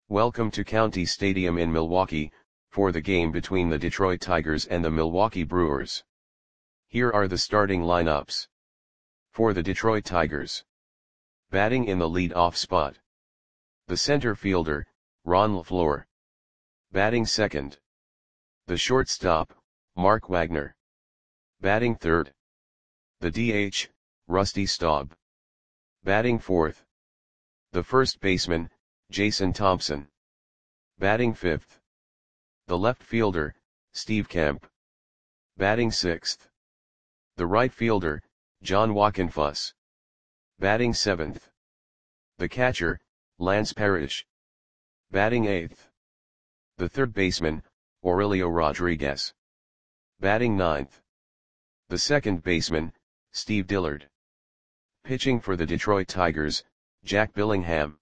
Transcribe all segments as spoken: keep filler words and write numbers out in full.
Welcome to County Stadium in Milwaukee, for the game between the Detroit Tigers and the Milwaukee Brewers. Here are the starting lineups. For the Detroit Tigers. Batting in the lead-off spot. The center fielder, Ron LeFlore. Batting second. The shortstop, Mark Wagner. Batting third. The D H, Rusty Staub. Batting fourth. The first baseman, Jason Thompson. Batting fifth. The left fielder, Steve Kemp. Batting sixth. The right fielder, John Wockenfuss. Batting seventh. The catcher, Lance Parrish. Batting eighth. The third baseman, Aurelio Rodriguez. Batting ninth. The second baseman, Steve Dillard. Pitching for the Detroit Tigers, Jack Billingham.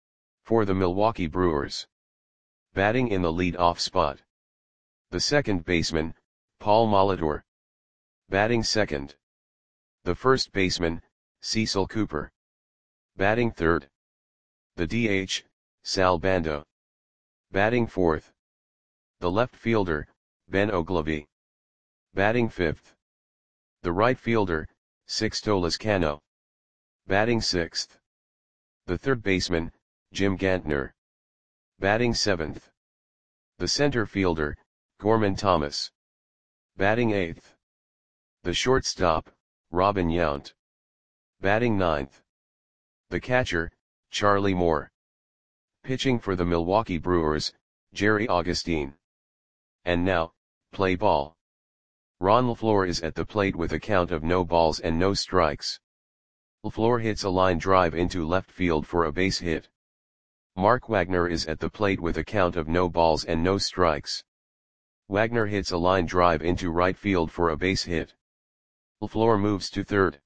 For the Milwaukee Brewers. Batting in the lead-off spot. The second baseman, Paul Molitor. Batting second. The first baseman, Cecil Cooper. Batting third. The D H, Sal Bando. Batting fourth. The left fielder, Ben Oglivie. Batting fifth. The right fielder, Sixto Lezcano. Batting sixth. The third baseman, Jim Gantner. Batting seventh. The center fielder, Gorman Thomas. Batting eighth. The shortstop, Robin Yount. Batting ninth. The catcher, Charlie Moore. Pitching for the Milwaukee Brewers, Jerry Augustine. And now, play ball. Ron LeFlore is at the plate with a count of no balls and no strikes. LeFlore hits a line drive into left field for a base hit. Mark Wagner is at the plate with a count of no balls and no strikes. Wagner hits a line drive into right field for a base hit. LeFlore moves to third.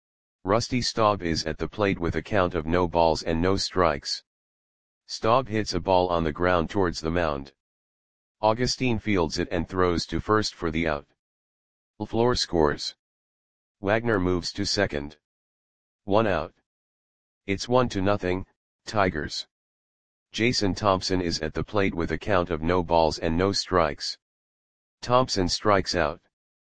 Rusty Staub is at the plate with a count of no balls and no strikes. Staub hits a ball on the ground towards the mound. Augustine fields it and throws to first for the out. LeFlore scores. Wagner moves to second. One out. It's one to nothing, Tigers. Jason Thompson is at the plate with a count of no balls and no strikes. Thompson strikes out.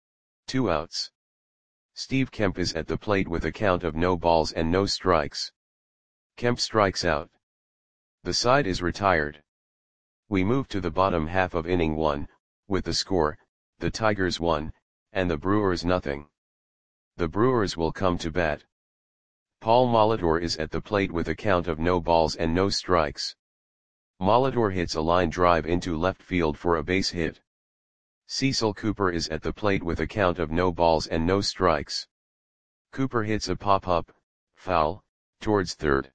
Two outs. Steve Kemp is at the plate with a count of no balls and no strikes. Kemp strikes out. The side is retired. We move to the bottom half of inning one, with the score, the Tigers one, and the Brewers nothing. The Brewers will come to bat. Paul Molitor is at the plate with a count of no balls and no strikes. Molitor hits a line drive into left field for a base hit. Cecil Cooper is at the plate with a count of no balls and no strikes. Cooper hits a pop-up, foul, towards third.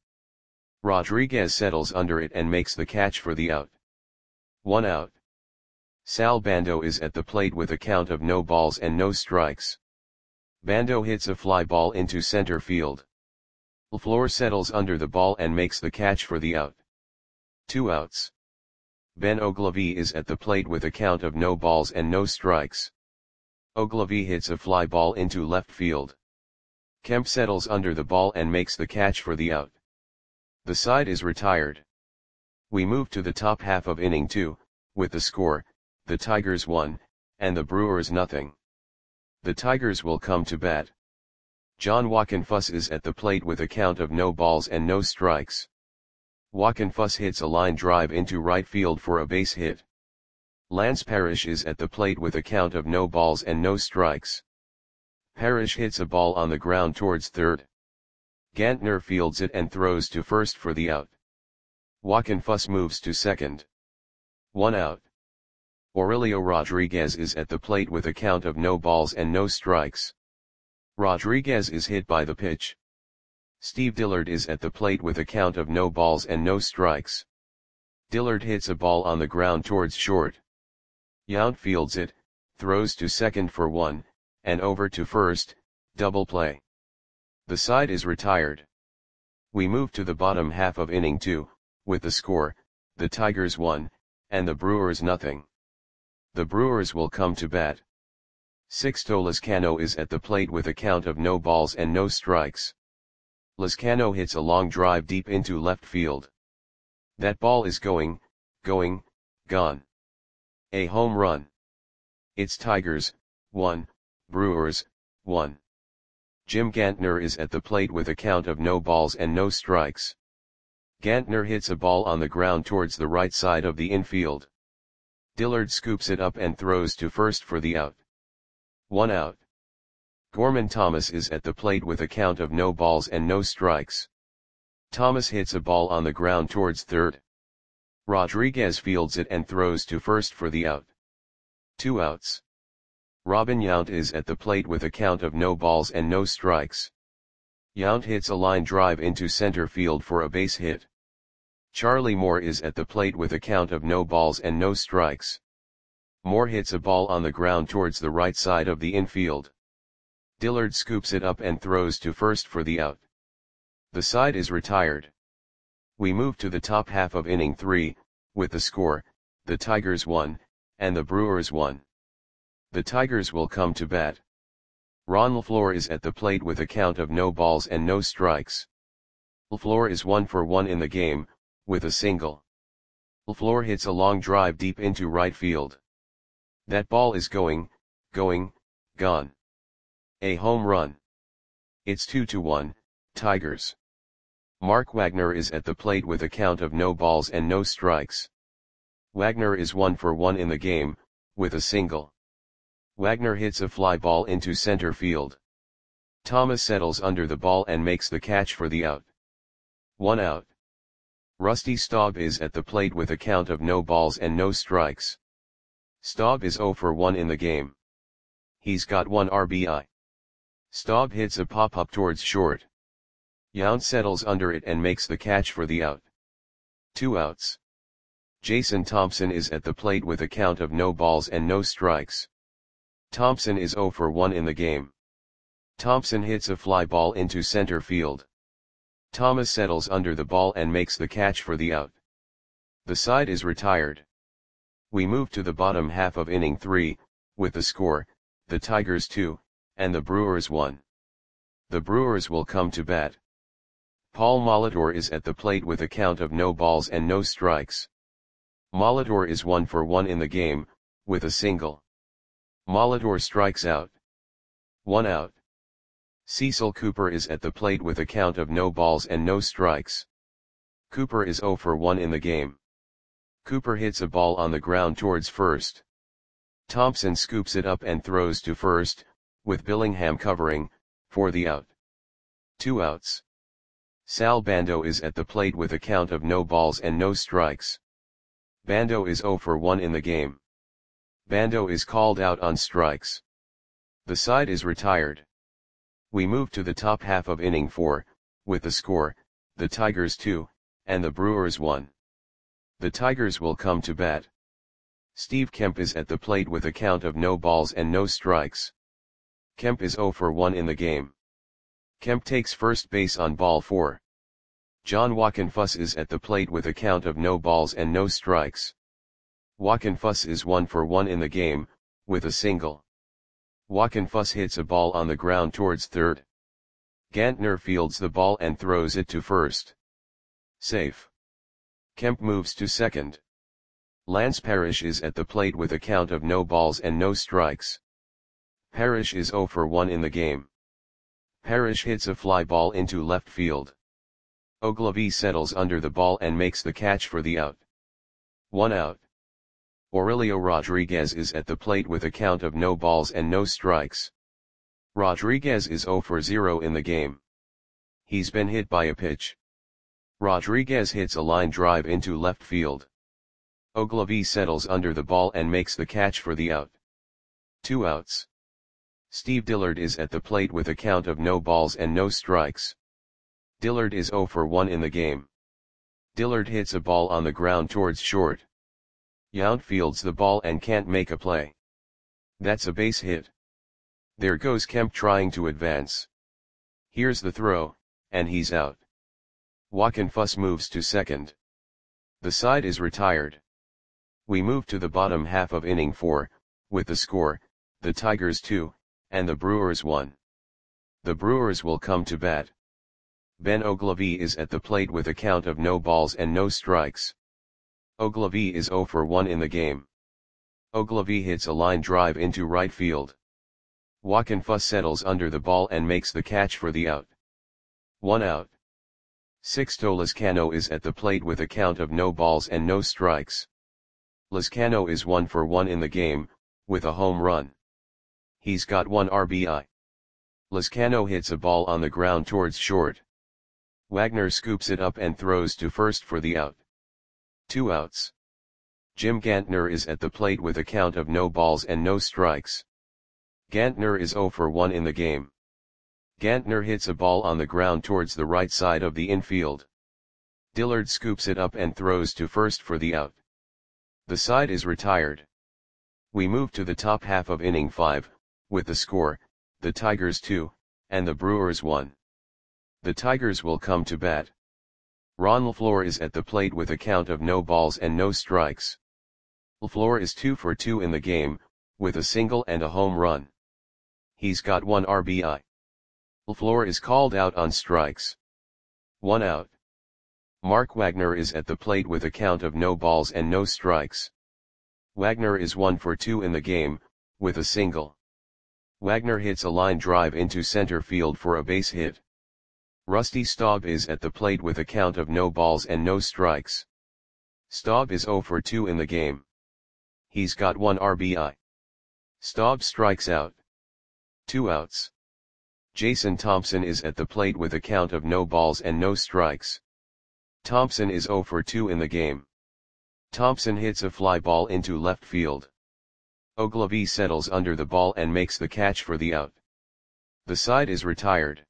Rodriguez settles under it and makes the catch for the out. One out. Sal Bando is at the plate with a count of no balls and no strikes. Bando hits a fly ball into center field. LeFlore settles under the ball and makes the catch for the out. Two outs. Ben Oglivie is at the plate with a count of no balls and no strikes. Oglivie hits a fly ball into left field. Kemp settles under the ball and makes the catch for the out. The side is retired. We move to the top half of inning two, with the score, the Tigers one, and the Brewers nothing. The Tigers will come to bat. John Wockenfuss is at the plate with a count of no balls and no strikes. Wockenfuss hits a line drive into right field for a base hit. Lance Parrish is at the plate with a count of no balls and no strikes. Parrish hits a ball on the ground towards third. Gantner fields it and throws to first for the out. Wockenfuss moves to second. One out. Aurelio Rodriguez is at the plate with a count of no balls and no strikes. Rodriguez is hit by the pitch. Steve Dillard is at the plate with a count of no balls and no strikes. Dillard hits a ball on the ground towards short. Yount fields it, throws to second for one, and over to first, double play. The side is retired. We move to the bottom half of inning two, with the score, the Tigers one, and the Brewers nothing. The Brewers will come to bat. Sixto Lezcano is at the plate with a count of no balls and no strikes. Lezcano hits a long drive deep into left field. That ball is going, going, gone. A home run. It's Tigers, one, Brewers, one. Jim Gantner is at the plate with a count of no balls and no strikes. Gantner hits a ball on the ground towards the right side of the infield. Dillard scoops it up and throws to first for the out. One out. Gorman Thomas is at the plate with a count of no balls and no strikes. Thomas hits a ball on the ground towards third. Rodriguez fields it and throws to first for the out. Two outs. Robin Yount is at the plate with a count of no balls and no strikes. Yount hits a line drive into center field for a base hit. Charlie Moore is at the plate with a count of no balls and no strikes. Moore hits a ball on the ground towards the right side of the infield. Dillard scoops it up and throws to first for the out. The side is retired. We move to the top half of inning three, with the score, the Tigers one, and the Brewers one. The Tigers will come to bat. Ron LaFleur is at the plate with a count of no balls and no strikes. LaFleur is one for one in the game, with a single. LaFleur hits a long drive deep into right field. That ball is going, going, gone. A home run. It's two to one, Tigers. Mark Wagner is at the plate with a count of no balls and no strikes. Wagner is one for one in the game, with a single. Wagner hits a fly ball into center field. Thomas settles under the ball and makes the catch for the out. One out. Rusty Staub is at the plate with a count of no balls and no strikes. Staub is zero for one in the game. He's got one R B I. Staub hits a pop-up towards short. Yount settles under it and makes the catch for the out. Two outs. Jason Thompson is at the plate with a count of no balls and no strikes. Thompson is zero for one in the game. Thompson hits a fly ball into center field. Thomas settles under the ball and makes the catch for the out. The side is retired. We move to the bottom half of inning three, with the score, the Tigers two, and the Brewers one. The Brewers will come to bat. Paul Molitor is at the plate with a count of no balls and no strikes. Molitor is one for one in the game, with a single. Molitor strikes out. One out. Cecil Cooper is at the plate with a count of no balls and no strikes. Cooper is zero for one in the game. Cooper hits a ball on the ground towards first. Thompson scoops it up and throws to first, with Billingham covering, for the out. Two outs. Sal Bando is at the plate with a count of no balls and no strikes. Bando is zero for one in the game. Bando is called out on strikes. The side is retired. We move to the top half of inning four, with the score, the Tigers two, and the Brewers one. The Tigers will come to bat. Steve Kemp is at the plate with a count of no balls and no strikes. Kemp is zero for one in the game. Kemp takes first base on ball four. John Wockenfuss is at the plate with a count of no balls and no strikes. Wockenfuss is one for one in the game, with a single. Wockenfuss hits a ball on the ground towards third. Gantner fields the ball and throws it to first. Safe. Kemp moves to second. Lance Parrish is at the plate with a count of no balls and no strikes. Parrish is zero for one in the game. Parrish hits a fly ball into left field. Ogilvie settles under the ball and makes the catch for the out. One out. Aurelio Rodriguez is at the plate with a count of no balls and no strikes. Rodriguez is zero for zero in the game. He's been hit by a pitch. Rodriguez hits a line drive into left field. Ogilvie settles under the ball and makes the catch for the out. Two outs. Steve Dillard is at the plate with a count of no balls and no strikes. Dillard is zero for one in the game. Dillard hits a ball on the ground towards short. Yount fields the ball and can't make a play. That's a base hit. There goes Kemp trying to advance. Here's the throw, and he's out. Wockenfuss moves to second. The side is retired. We move to the bottom half of inning four, with the score, the Tigers two, and the Brewers one. The Brewers will come to bat. Ben Ogilvy is at the plate with a count of no balls and no strikes. Ogilvy is zero for one in the game. Ogilvy hits a line drive into right field. Wockenfuss settles under the ball and makes the catch for the out. One out. Sixto Lezcano is at the plate with a count of no balls and no strikes. Lezcano is one for one in the game, with a home run. He's got one R B I. Lezcano hits a ball on the ground towards short. Wagner scoops it up and throws to first for the out. Two outs. Jim Gantner is at the plate with a count of no balls and no strikes. Gantner is zero for one in the game. Gantner hits a ball on the ground towards the right side of the infield. Dillard scoops it up and throws to first for the out. The side is retired. We move to the top half of inning five, with the score, the Tigers two, and the Brewers one. The Tigers will come to bat. Ron LeFlore is at the plate with a count of no balls and no strikes. LeFlore is two for two in the game, with a single and a home run. He's got one R B I. LeFlore is called out on strikes. One out. Mark Wagner is at the plate with a count of no balls and no strikes. Wagner is one for two in the game, with a single. Wagner hits a line drive into center field for a base hit. Rusty Staub is at the plate with a count of no balls and no strikes. Staub is zero for two in the game. He's got one R B I. Staub strikes out. Two outs. Jason Thompson is at the plate with a count of no balls and no strikes. Thompson is zero for two in the game. Thompson hits a fly ball into left field. Ogilvy settles under the ball and makes the catch for the out. The side is retired.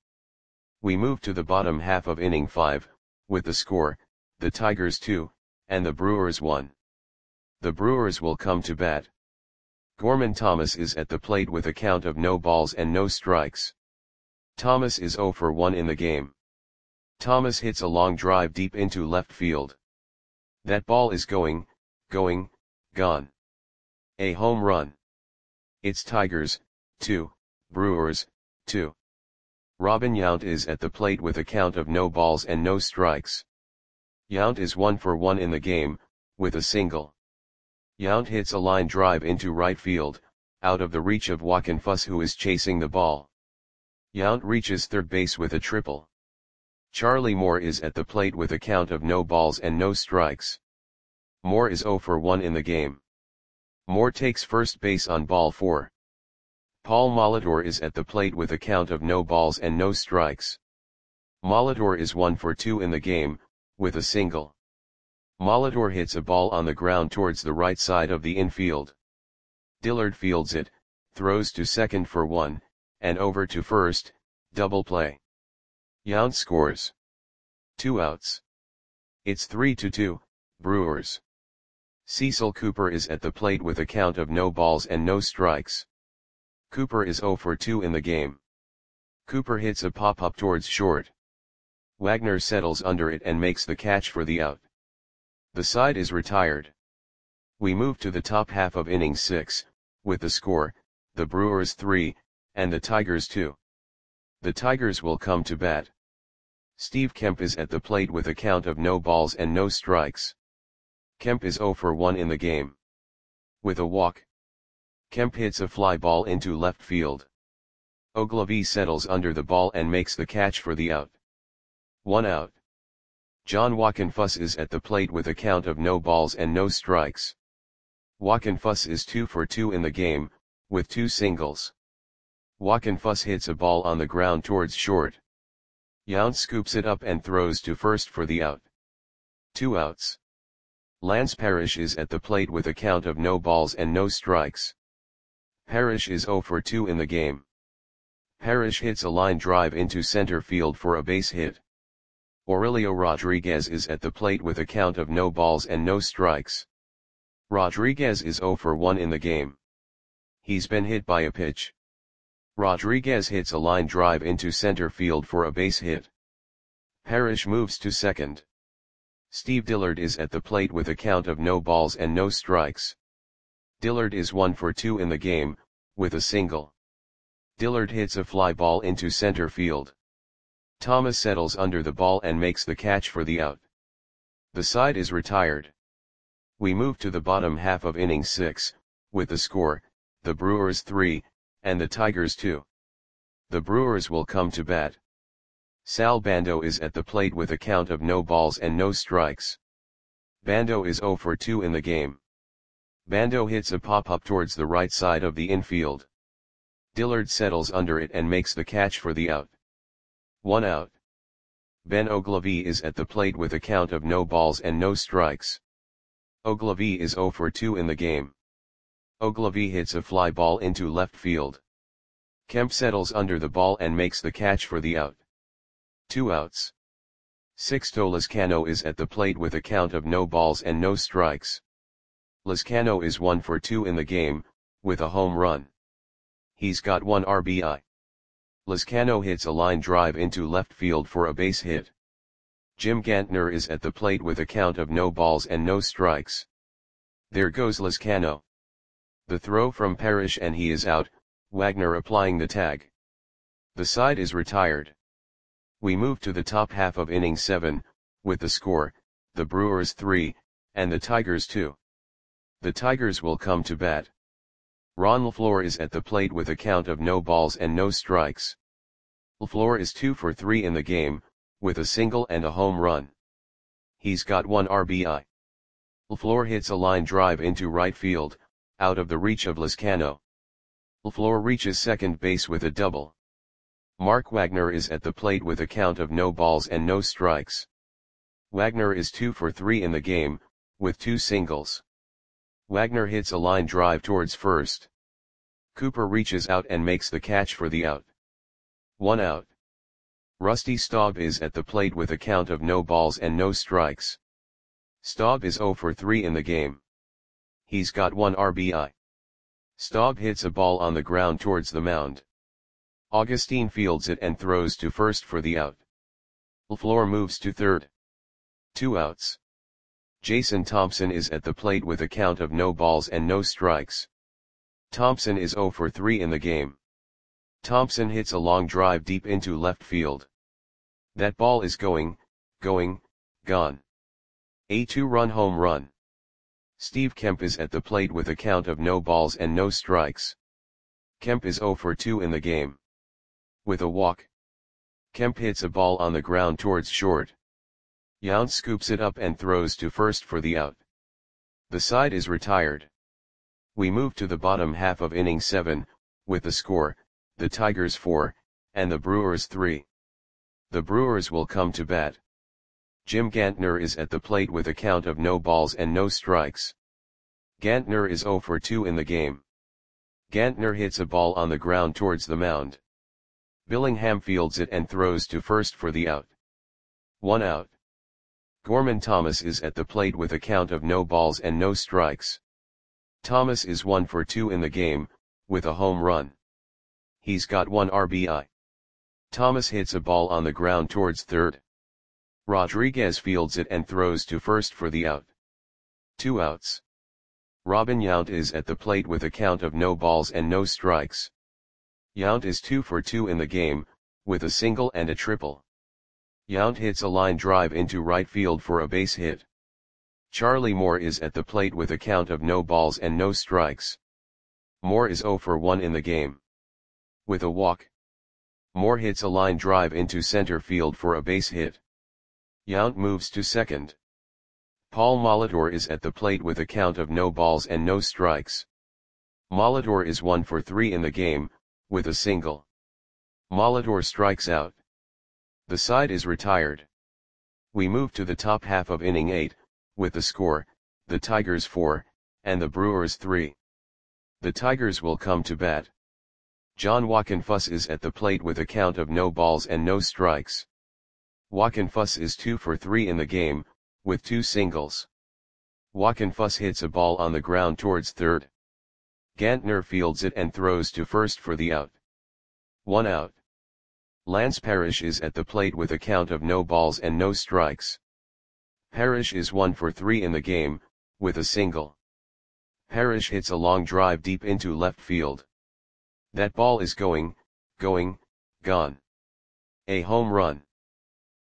We move to the bottom half of inning five, with the score, the Tigers two, and the Brewers one. The Brewers will come to bat. Gorman Thomas is at the plate with a count of no balls and no strikes. Thomas is zero for one in the game. Thomas hits a long drive deep into left field. That ball is going, going, gone. A home run. It's Tigers, two, Brewers, two. Robin Yount is at the plate with a count of no balls and no strikes. Yount is one for one in the game, with a single. Yount hits a line drive into right field, out of the reach of Wockenfuss, who is chasing the ball. Yount reaches third base with a triple. Charlie Moore is at the plate with a count of no balls and no strikes. Moore is zero for one in the game. Moore takes first base on ball four. Paul Molitor is at the plate with a count of no balls and no strikes. Molitor is one for two in the game, with a single. Molitor hits a ball on the ground towards the right side of the infield. Dillard fields it, throws to second for one, and over to first, double play. Yount scores. Two outs. It's three to two, Brewers. Cecil Cooper is at the plate with a count of no balls and no strikes. Cooper is zero for two in the game. Cooper hits a pop-up towards short. Wagner settles under it and makes the catch for the out. The side is retired. We move to the top half of inning six, with the score, the Brewers three, and the Tigers two. The Tigers will come to bat. Steve Kemp is at the plate with a count of no balls and no strikes. Kemp is zero for one in the game. With a walk. Kemp hits a fly ball into left field. Ogilvy settles under the ball and makes the catch for the out. One out. John Wockenfuss is at the plate with a count of no balls and no strikes. Wockenfuss is two for two in the game, with two singles. Wockenfuss hits a ball on the ground towards short. Yount scoops it up and throws to first for the out. Two outs. Lance Parrish is at the plate with a count of no balls and no strikes. Parrish is zero for two in the game. Parrish hits a line drive into center field for a base hit. Aurelio Rodriguez is at the plate with a count of no balls and no strikes. Rodriguez is zero for one in the game. He's been hit by a pitch. Rodriguez hits a line drive into center field for a base hit. Parrish moves to second. Steve Dillard is at the plate with a count of no balls and no strikes. Dillard is one for two in the game, with a single. Dillard hits a fly ball into center field. Thomas settles under the ball and makes the catch for the out. The side is retired. We move to the bottom half of inning six, with the score, the Brewers three, and the Tigers two. The Brewers will come to bat. Sal Bando is at the plate with a count of no balls and no strikes. Bando is zero for two in the game. Bando hits a pop-up towards the right side of the infield. Dillard settles under it and makes the catch for the out. One out. Ben Ogilvy is at the plate with a count of no balls and no strikes. Ogilvy is zero for two in the game. Ogilvy hits a fly ball into left field. Kemp settles under the ball and makes the catch for the out. Two outs. Sixto Lezcano is at the plate with a count of no balls and no strikes. Lezcano is one for two in the game, with a home run. He's got one R B I. Lezcano hits a line drive into left field for a base hit. Jim Gantner is at the plate with a count of no balls and no strikes. There goes Lezcano. The throw from Parrish and he is out, Wagner applying the tag. The side is retired. We move to the top half of inning seven, with the score, the Brewers three, and the Tigers two. The Tigers will come to bat. Ron LaFleur is at the plate with a count of no balls and no strikes. LaFleur is two for three in the game, with a single and a home run. He's got one R B I. LaFleur hits a line drive into right field, out of the reach of Lezcano. LaFleur reaches second base with a double. Mark Wagner is at the plate with a count of no balls and no strikes. Wagner is two for three in the game, with two singles. Wagner hits a line drive towards first. Cooper reaches out and makes the catch for the out. One out. Rusty Staub is at the plate with a count of no balls and no strikes. Staub is zero for three in the game. He's got one R B I. Staub hits a ball on the ground towards the mound. Augustine fields it and throws to first for the out. LaFleur moves to third. Two outs. Jason Thompson is at the plate with a count of no balls and no strikes. Thompson is zero for three in the game. Thompson hits a long drive deep into left field. That ball is going, going, gone. A two-run home run. Steve Kemp is at the plate with a count of no balls and no strikes. Kemp is zero for two in the game. With a walk. Kemp hits a ball on the ground towards short. Yount scoops it up and throws to first for the out. The side is retired. We move to the bottom half of inning seven, with the score, the Tigers four, and the Brewers three. The Brewers will come to bat. Jim Gantner is at the plate with a count of no balls and no strikes. Gantner is zero for two in the game. Gantner hits a ball on the ground towards the mound. Billingham fields it and throws to first for the out. One out. Gorman Thomas is at the plate with a count of no balls and no strikes. Thomas is one for two in the game, with a home run. He's got one R B I. Thomas hits a ball on the ground towards third. Rodriguez fields it and throws to first for the out. Two outs. Robin Yount is at the plate with a count of no balls and no strikes. Yount is two for two in the game, with a single and a triple. Yount hits a line drive into right field for a base hit. Charlie Moore is at the plate with a count of no balls and no strikes. Moore is zero for one in the game. With a walk. Moore hits a line drive into center field for a base hit. Yount moves to second. Paul Molitor is at the plate with a count of no balls and no strikes. Molitor is one for three in the game, with a single. Molitor strikes out. The side is retired. We move to the top half of inning eight, with the score, the Tigers four, and the Brewers three. The Tigers will come to bat. John Wockenfuss is at the plate with a count of no balls and no strikes. Wockenfuss is two for three in the game, with two singles. Wockenfuss hits a ball on the ground towards third. Gantner fields it and throws to first for the out. One out. Lance Parrish is at the plate with a count of no balls and no strikes. Parrish is one for three in the game, with a single. Parrish hits a long drive deep into left field. That ball is going, going, gone. A home run.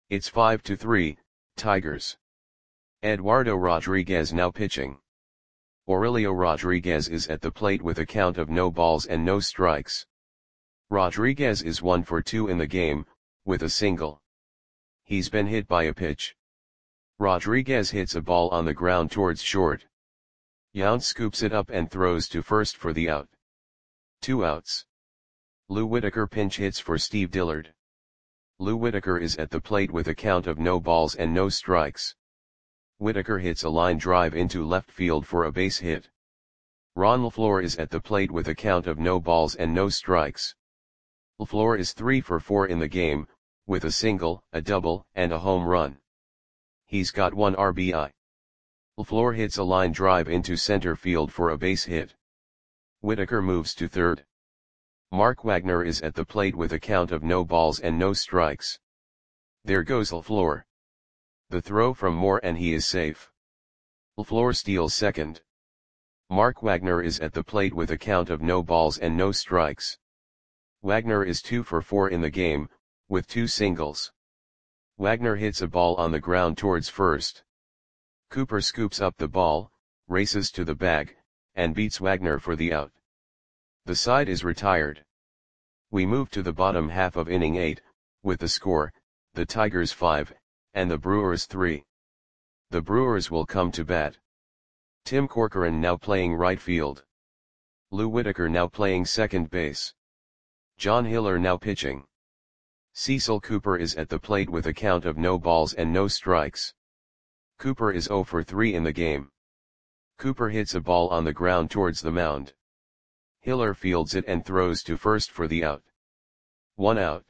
It's five to three, Tigers. Eduardo Rodriguez now pitching. Aurelio Rodriguez is at the plate with a count of no balls and no strikes. Rodriguez is one for two in the game, with a single. He's been hit by a pitch. Rodriguez hits a ball on the ground towards short. Yount scoops it up and throws to first for the out. Two outs. Lou Whitaker pinch hits for Steve Dillard. Lou Whitaker is at the plate with a count of no balls and no strikes. Whitaker hits a line drive into left field for a base hit. Ron LaFleur is at the plate with a count of no balls and no strikes. LaFleur is three for four in the game, with a single, a double, and a home run. He's got one R B I. LaFleur hits a line drive into center field for a base hit. Whitaker moves to third. Mark Wagner is at the plate with a count of no balls and no strikes. There goes LaFleur. The throw from Moore and he is safe. LaFleur steals second. Mark Wagner is at the plate with a count of no balls and no strikes. Wagner is two for four in the game, with two singles. Wagner hits a ball on the ground towards first. Cooper scoops up the ball, races to the bag, and beats Wagner for the out. The side is retired. We move to the bottom half of inning eight, with the score, the Tigers five, and the Brewers three. The Brewers will come to bat. Tim Corcoran now playing right field. Lou Whitaker now playing second base. John Hiller now pitching. Cecil Cooper is at the plate with a count of no balls and no strikes. Cooper is zero for three in the game. Cooper hits a ball on the ground towards the mound. Hiller fields it and throws to first for the out. One out.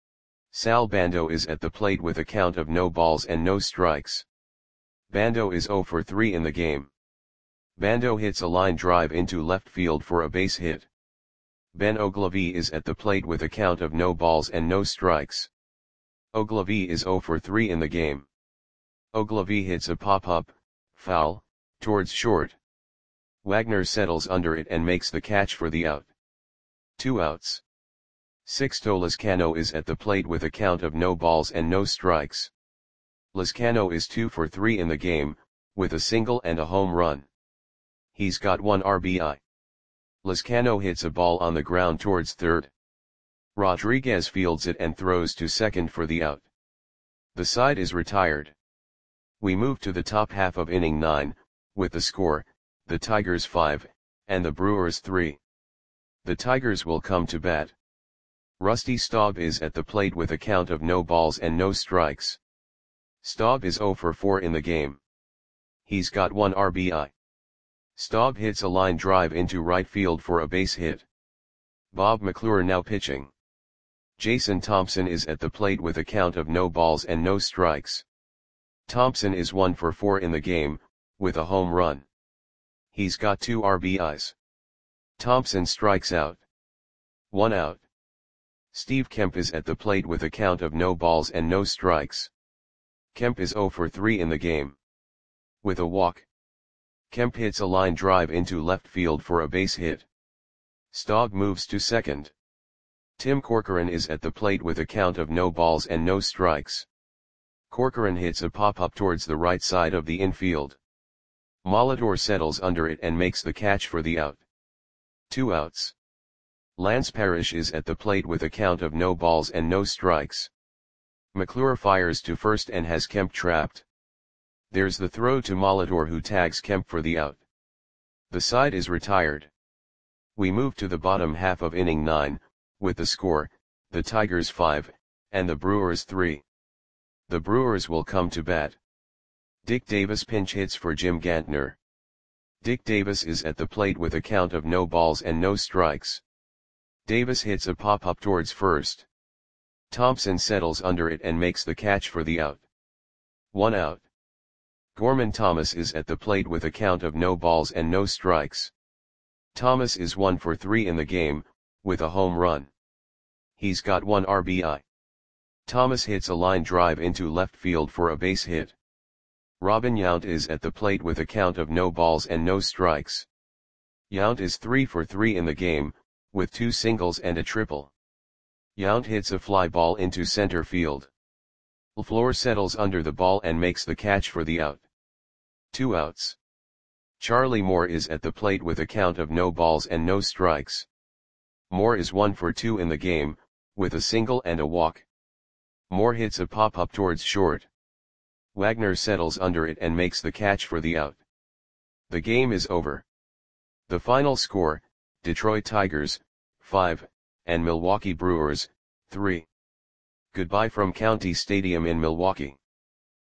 Sal Bando is at the plate with a count of no balls and no strikes. Bando is zero for three in the game. Bando hits a line drive into left field for a base hit. Ben Ogilvie is at the plate with a count of no balls and no strikes. Ogilvie is zero for three in the game. Ogilvie hits a pop-up, foul, towards short. Wagner settles under it and makes the catch for the out. Two outs. Sixto Lizcano is at the plate with a count of no balls and no strikes. Lizcano is two for three in the game, with a single and a home run. He's got one R B I. Lizcano hits a ball on the ground towards third. Rodriguez fields it and throws to second for the out. The side is retired. We move to the top half of inning nine, with the score, the Tigers five, and the Brewers three. The Tigers will come to bat. Rusty Staub is at the plate with a count of no balls and no strikes. Staub is zero for four in the game. He's got one R B I. Staub hits a line drive into right field for a base hit. Bob McClure now pitching. Jason Thompson is at the plate with a count of no balls and no strikes. Thompson is one for four in the game, with a home run. He's got two R B Is. Thompson strikes out. One out. Steve Kemp is at the plate with a count of no balls and no strikes. Kemp is zero for three in the game. With a walk. Kemp hits a line drive into left field for a base hit. Staub moves to second. Tim Corcoran is at the plate with a count of no balls and no strikes. Corcoran hits a pop-up towards the right side of the infield. Molitor settles under it and makes the catch for the out. Two outs. Lance Parrish is at the plate with a count of no balls and no strikes. McClure fires to first and has Kemp trapped. There's the throw to Molitor, who tags Kemp for the out. The side is retired. We move to the bottom half of inning nine, with the score, the Tigers five, and the Brewers three. The Brewers will come to bat. Dick Davis pinch hits for Jim Gantner. Dick Davis is at the plate with a count of no balls and no strikes. Davis hits a pop-up towards first. Thompson settles under it and makes the catch for the out. One out. Gorman Thomas is at the plate with a count of no balls and no strikes. Thomas is one for three in the game, with a home run. He's got one R B I. Thomas hits a line drive into left field for a base hit. Robin Yount is at the plate with a count of no balls and no strikes. Yount is three for three in the game, with two singles and a triple. Yount hits a fly ball into center field. LaFleur settles under the ball and makes the catch for the out. Two outs. Charlie Moore is at the plate with a count of no balls and no strikes. Moore is one for two in the game, with a single and a walk. Moore hits a pop-up towards short. Wagner settles under it and makes the catch for the out. The game is over. The final score, Detroit Tigers, five, and Milwaukee Brewers, three. Goodbye from County Stadium in Milwaukee.